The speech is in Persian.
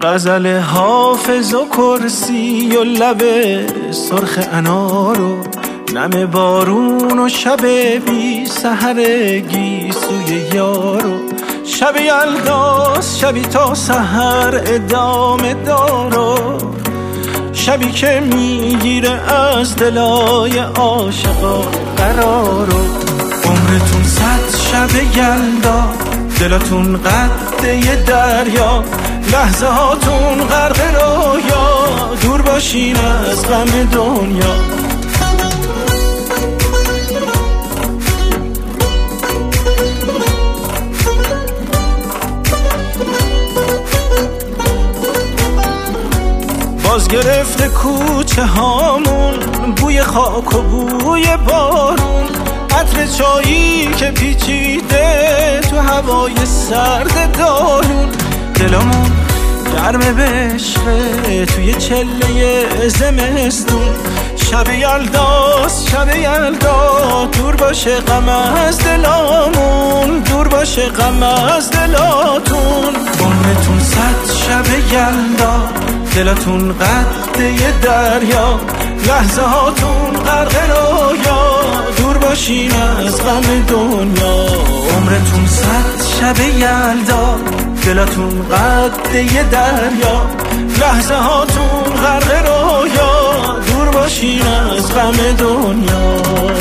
غزل حافظ و کرسی و لب سرخ انار و نم بارون و شب بی سحرگی سوی یارو شب یلداست شبی تا سحر ادامه دارو شبی که میگیره از دلای عاشقا قرارو عمرتون 100 شب یلدا دلاتون قده دریا لحظه هاتون غرق رویا دور باشین از غم دنیا باز گرفته کوچه هامون بوی خاک و بوی بارون عطر چایی که پیچیده تو هوای سرد دالون دلمون گرم بشقه توی چله زمستون شب یلداست شب یلدا دور باشه غم از دلامون دور باشه غم از دلاتون عمرتون 100 شب یلدا دلاتون قده دریا لحظه هاتون غرق رویا دور باشین از غم دنیا عمرتون 100 شب یلدا دلاتون قده دریا لحظه هاتون غرق رویا دور باشین از غم دنیا